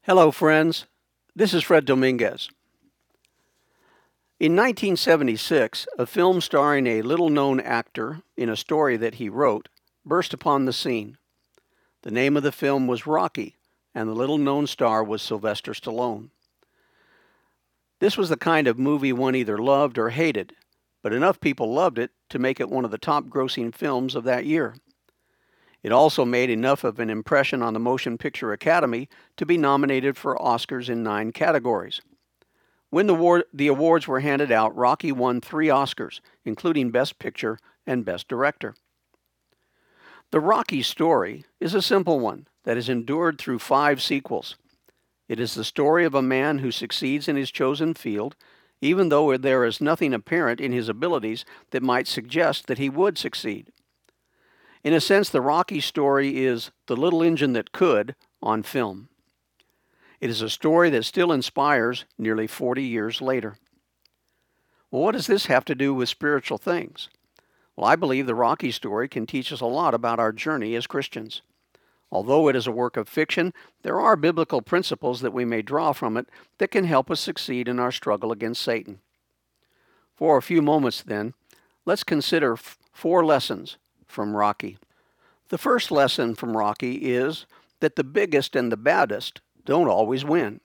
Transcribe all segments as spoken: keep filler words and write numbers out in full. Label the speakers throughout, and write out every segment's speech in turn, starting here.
Speaker 1: Hello, friends. This is Fred Dominguez. In nineteen seventy-six, a film starring a little-known actor in a story that he wrote burst upon the scene. The name of the film was Rocky, and the little-known star was Sylvester Stallone. This was the kind of movie one either loved or hated, but enough people loved it to make it one of the top-grossing films of that year. It also made enough of an impression on the Motion Picture Academy to be nominated for Oscars in nine categories. When the, war- the awards were handed out, Rocky won three Oscars, including Best Picture and Best Director. The Rocky story is a simple one that has endured through five sequels. It is the story of a man who succeeds in his chosen field, even though there is nothing apparent in his abilities that might suggest that he would succeed. In a sense, the Rocky story is The Little Engine That Could on film. It is a story that still inspires nearly forty years later. Well, what does this have to do with spiritual things? Well, I believe the Rocky story can teach us a lot about our journey as Christians. Although it is a work of fiction, there are biblical principles that we may draw from it that can help us succeed in our struggle against Satan. For a few moments, then, let's consider f- four lessons from Rocky. The first lesson from Rocky is that the biggest and the baddest don't always win.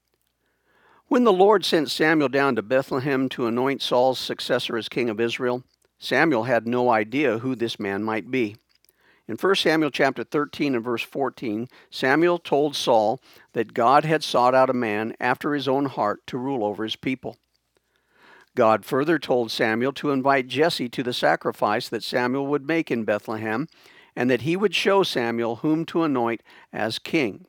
Speaker 1: When the Lord sent Samuel down to Bethlehem to anoint Saul's successor as king of Israel, Samuel had no idea who this man might be. In First Samuel chapter thirteen and verse fourteen, Samuel told Saul that God had sought out a man after his own heart to rule over his people. God further told Samuel to invite Jesse to the sacrifice that Samuel would make in Bethlehem, and that he would show Samuel whom to anoint as king.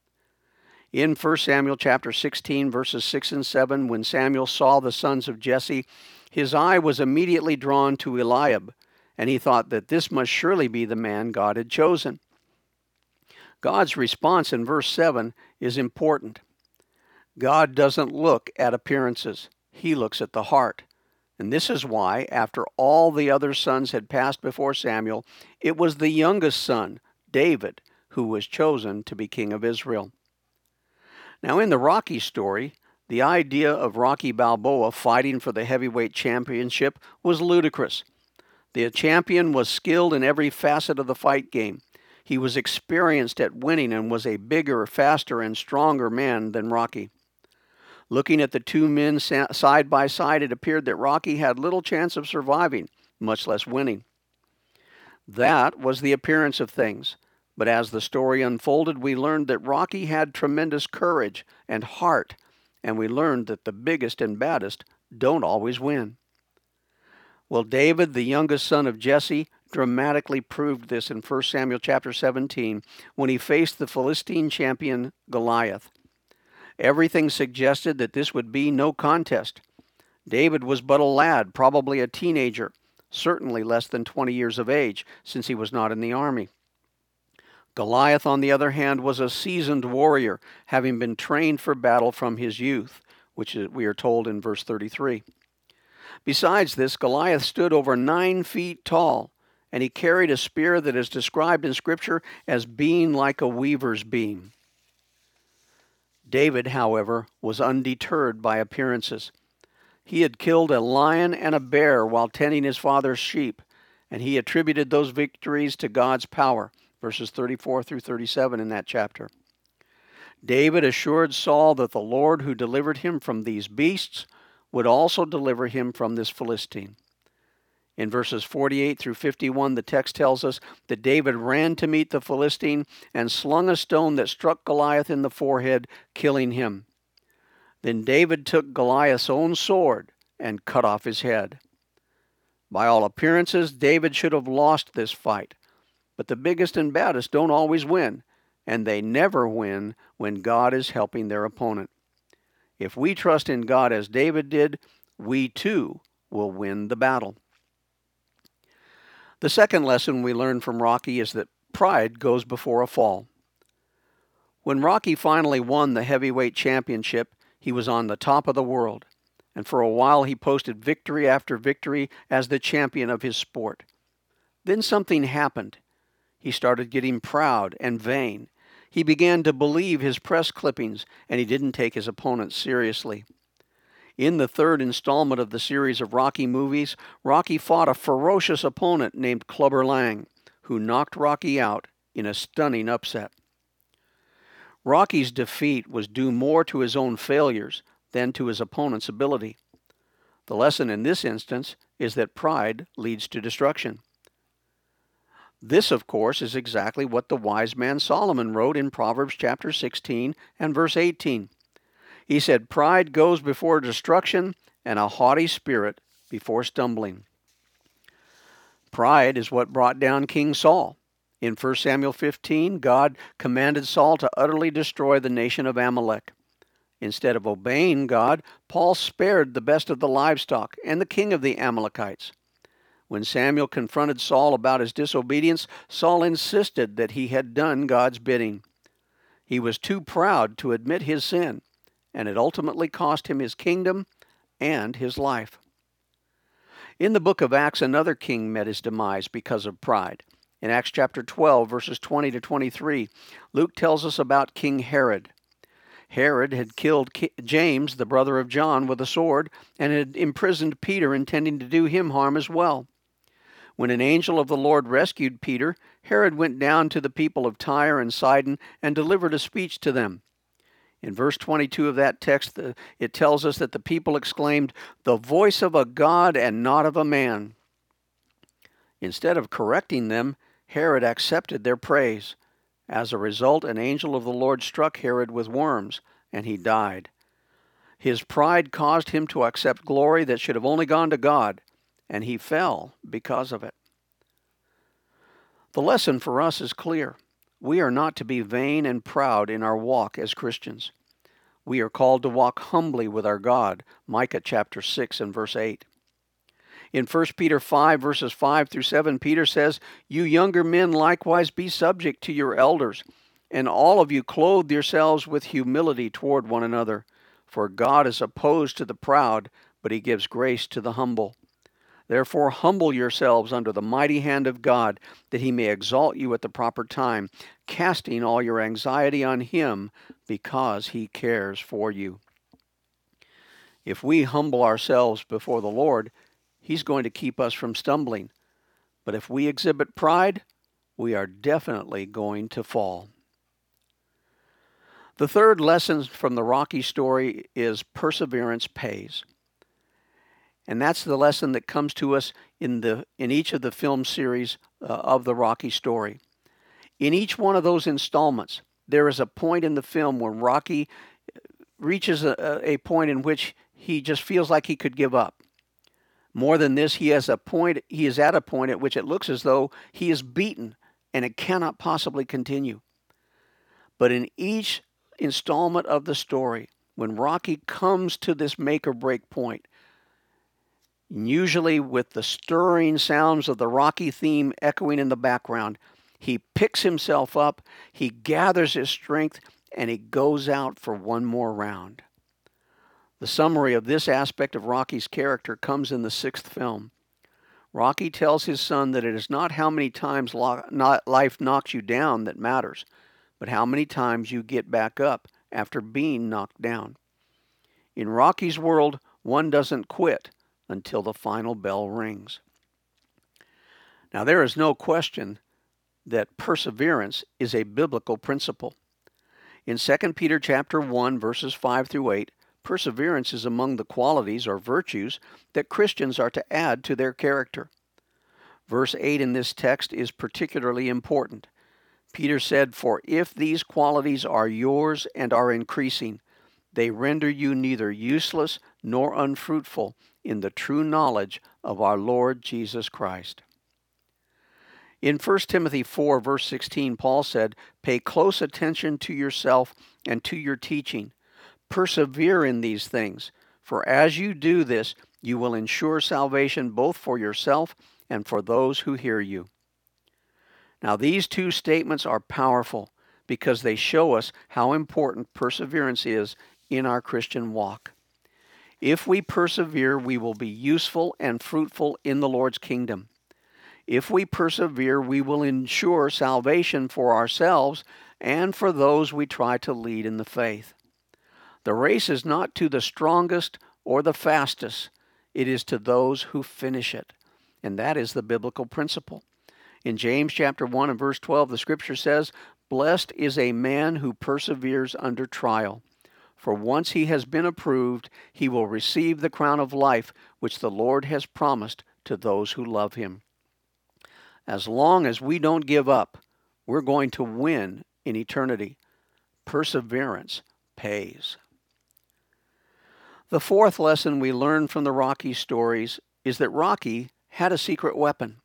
Speaker 1: In First Samuel chapter sixteen, verses six and seven, when Samuel saw the sons of Jesse, his eye was immediately drawn to Eliab, and he thought that this must surely be the man God had chosen. God's response in verse seven is important. God doesn't look at appearances. He looks at the heart. And this is why, after all the other sons had passed before Samuel, it was the youngest son, David, who was chosen to be king of Israel. Now, in the Rocky story, the idea of Rocky Balboa fighting for the heavyweight championship was ludicrous. The champion was skilled in every facet of the fight game. He was experienced at winning and was a bigger, faster, and stronger man than Rocky. Looking at the two men side by side, it appeared that Rocky had little chance of surviving, much less winning. That was the appearance of things, but as the story unfolded, we learned that Rocky had tremendous courage and heart, and we learned that the biggest and baddest don't always win. Well, David, the youngest son of Jesse, dramatically proved this in First Samuel chapter seventeen when he faced the Philistine champion Goliath. Everything suggested that this would be no contest. David was but a lad, probably a teenager, certainly less than twenty years of age, since he was not in the army. Goliath, on the other hand, was a seasoned warrior, having been trained for battle from his youth, which we are told in verse thirty-three. Besides this, Goliath stood over nine feet tall, and he carried a spear that is described in Scripture as being like a weaver's beam. David, however, was undeterred by appearances. He had killed a lion and a bear while tending his father's sheep, and he attributed those victories to God's power, verses thirty-four through thirty-seven in that chapter. David assured Saul that the Lord who delivered him from these beasts would also deliver him from this Philistine. In verses forty-eight through fifty-one, the text tells us that David ran to meet the Philistine and slung a stone that struck Goliath in the forehead, killing him. Then David took Goliath's own sword and cut off his head. By all appearances, David should have lost this fight. But the biggest and baddest don't always win, and they never win when God is helping their opponent. If we trust in God as David did, we too will win the battle. The second lesson we learn from Rocky is that pride goes before a fall. When Rocky finally won the heavyweight championship, he was on the top of the world, and for a while he posted victory after victory as the champion of his sport. Then something happened. He started getting proud and vain. He began to believe his press clippings, and he didn't take his opponents seriously. In the third installment of the series of Rocky movies, Rocky fought a ferocious opponent named Clubber Lang, who knocked Rocky out in a stunning upset. Rocky's defeat was due more to his own failures than to his opponent's ability. The lesson in this instance is that pride leads to destruction. This, of course, is exactly what the wise man Solomon wrote in Proverbs chapter sixteen and verse eighteen. He said, "Pride goes before destruction, and a haughty spirit before stumbling." Pride is what brought down King Saul. In First Samuel fifteen, God commanded Saul to utterly destroy the nation of Amalek. Instead of obeying God, Paul spared the best of the livestock and the king of the Amalekites. When Samuel confronted Saul about his disobedience, Saul insisted that he had done God's bidding. He was too proud to admit his sin, and it ultimately cost him his kingdom and his life. In the book of Acts, another king met his demise because of pride. In Acts chapter twelve, verses twenty to twenty-three, Luke tells us about King Herod. Herod had killed James, the brother of John, with a sword, and had imprisoned Peter, intending to do him harm as well. When an angel of the Lord rescued Peter, Herod went down to the people of Tyre and Sidon and delivered a speech to them. In verse twenty-two of that text, it tells us that the people exclaimed, "The voice of a God and not of a man." Instead of correcting them, Herod accepted their praise. As a result, an angel of the Lord struck Herod with worms, and he died. His pride caused him to accept glory that should have only gone to God, and he fell because of it. The lesson for us is clear. We are not to be vain and proud in our walk as Christians. We are called to walk humbly with our God, Micah chapter six and verse eight. In First Peter five, verses five through seven, Peter says, "You younger men likewise be subject to your elders, and all of you clothe yourselves with humility toward one another. For God is opposed to the proud, but he gives grace to the humble. Therefore humble yourselves under the mighty hand of God, that he may exalt you at the proper time, casting all your anxiety on him, because he cares for you." If we humble ourselves before the Lord, he's going to keep us from stumbling. But if we exhibit pride, we are definitely going to fall. The third lesson from the Rocky story is perseverance pays. And that's the lesson that comes to us in the in each of the film series uh, of the Rocky story. In each one of those installments, there is a point in the film where Rocky reaches a, a point in which he just feels like he could give up. More than this, he has a point. He is at a point at which it looks as though he is beaten and it cannot possibly continue. But in each installment of the story, when Rocky comes to this make or break point, usually with the stirring sounds of the Rocky theme echoing in the background, he picks himself up, he gathers his strength, and he goes out for one more round. The summary of this aspect of Rocky's character comes in the sixth film. Rocky tells his son that it is not how many times life knocks you down that matters, but how many times you get back up after being knocked down. In Rocky's world, one doesn't quit until the final bell rings. Now, there is no question that perseverance is a biblical principle. In Second Peter chapter one, verses five through eight, perseverance is among the qualities or virtues that Christians are to add to their character. Verse eight in this text is particularly important. Peter said, "For if these qualities are yours and are increasing, they render you neither useless nor unfruitful in the true knowledge of our Lord Jesus Christ." In First Timothy four, verse sixteen, Paul said, "Pay close attention to yourself and to your teaching. Persevere in these things, for as you do this, you will ensure salvation both for yourself and for those who hear you." Now, these two statements are powerful because they show us how important perseverance is in our Christian walk. If we persevere, we will be useful and fruitful in the Lord's kingdom. If we persevere, we will ensure salvation for ourselves and for those we try to lead in the faith. The race is not to the strongest or the fastest. It is to those who finish it. And that is the biblical principle. In James chapter one and verse twelve, the scripture says, "Blessed is a man who perseveres under trial. For once he has been approved, he will receive the crown of life which the Lord has promised to those who love him." As long as we don't give up, we're going to win in eternity. Perseverance pays. The fourth lesson we learn from the Rocky stories is that Rocky had a secret weapon.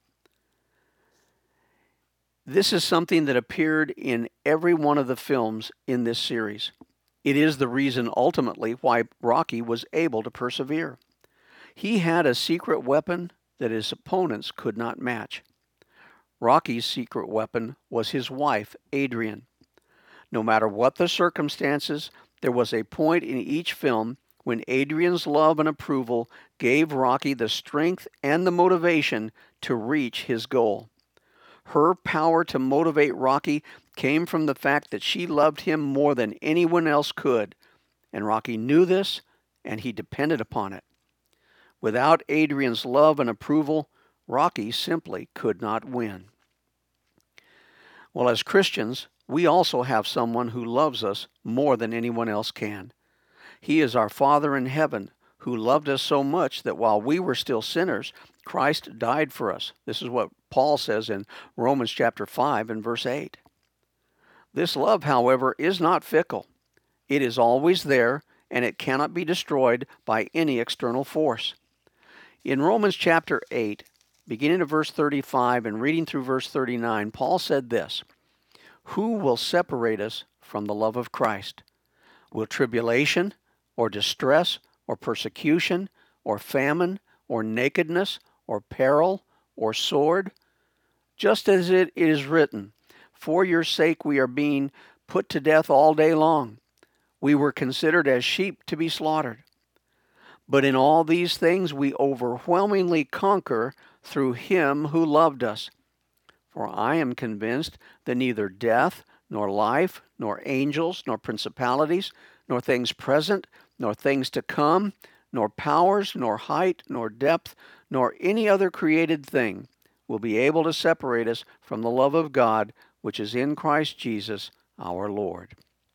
Speaker 1: This is something that appeared in every one of the films in this series. It is the reason ultimately why Rocky was able to persevere. He had a secret weapon that his opponents could not match. Rocky's secret weapon was his wife, Adrian. No matter what the circumstances, there was a point in each film when Adrian's love and approval gave Rocky the strength and the motivation to reach his goal. Her power to motivate Rocky came from the fact that she loved him more than anyone else could, and Rocky knew this, and he depended upon it. Without Adrian's love and approval, Rocky simply could not win. Well, as Christians, we also have someone who loves us more than anyone else can. He is our Father in heaven, who loved us so much that while we were still sinners, Christ died for us. This is what Paul says in Romans chapter five and verse eight. This love, however, is not fickle. It is always there, and it cannot be destroyed by any external force. In Romans chapter eight, beginning at verse thirty-five and reading through verse thirty-nine, Paul said this, "Who will separate us from the love of Christ? Will tribulation, or distress, or persecution, or famine, or nakedness, or peril, or sword? Just as it is written, for your sake we are being put to death all day long. We were considered as sheep to be slaughtered. But in all these things we overwhelmingly conquer through him who loved us. For I am convinced that neither death, nor life, nor angels, nor principalities, nor things present, nor things to come, nor powers, nor height, nor depth, nor any other created thing will be able to separate us from the love of God, which is in Christ Jesus our Lord."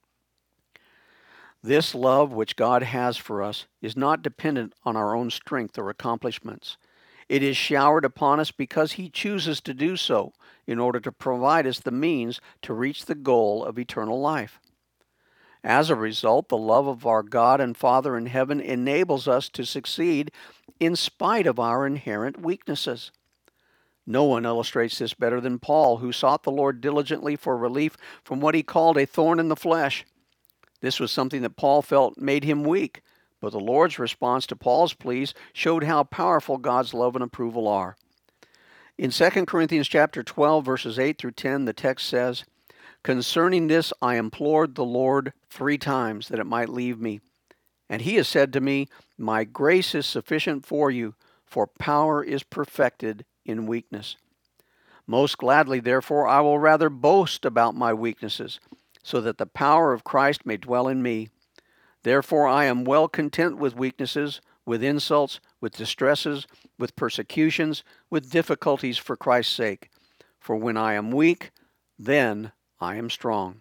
Speaker 1: This love which God has for us is not dependent on our own strength or accomplishments. It is showered upon us because he chooses to do so in order to provide us the means to reach the goal of eternal life. As a result, the love of our God and Father in heaven enables us to succeed in spite of our inherent weaknesses. No one illustrates this better than Paul, who sought the Lord diligently for relief from what he called a thorn in the flesh. This was something that Paul felt made him weak, but the Lord's response to Paul's pleas showed how powerful God's love and approval are. In Second Corinthians chapter twelve, verses eight through ten, the text says, "Concerning this I implored the Lord three times that it might leave me. And he has said to me, My grace is sufficient for you, for power is perfected in weakness. Most gladly, therefore, I will rather boast about my weaknesses, so that the power of Christ may dwell in me. Therefore I am well content with weaknesses, with insults, with distresses, with persecutions, with difficulties for Christ's sake. For when I am weak, then I am strong."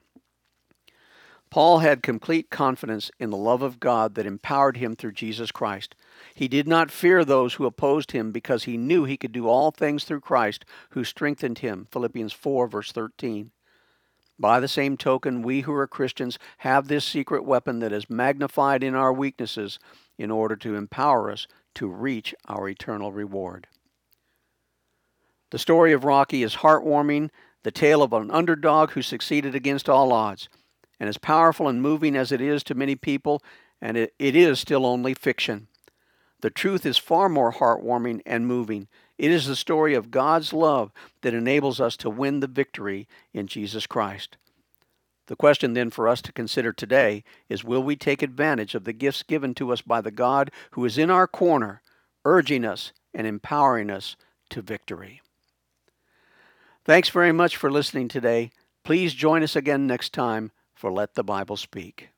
Speaker 1: Paul had complete confidence in the love of God that empowered him through Jesus Christ. He did not fear those who opposed him because he knew he could do all things through Christ who strengthened him. Philippians four, verse thirteen. By the same token, we who are Christians have this secret weapon that is magnified in our weaknesses in order to empower us to reach our eternal reward. The story of Rocky is heartwarming, the tale of an underdog who succeeded against all odds. And as powerful and moving as it is to many people, and it, it is still only fiction. The truth is far more heartwarming and moving. It is the story of God's love that enables us to win the victory in Jesus Christ. The question then for us to consider today is, will we take advantage of the gifts given to us by the God who is in our corner, urging us and empowering us to victory? Thanks very much for listening today. Please join us again next time for Let the Bible Speak.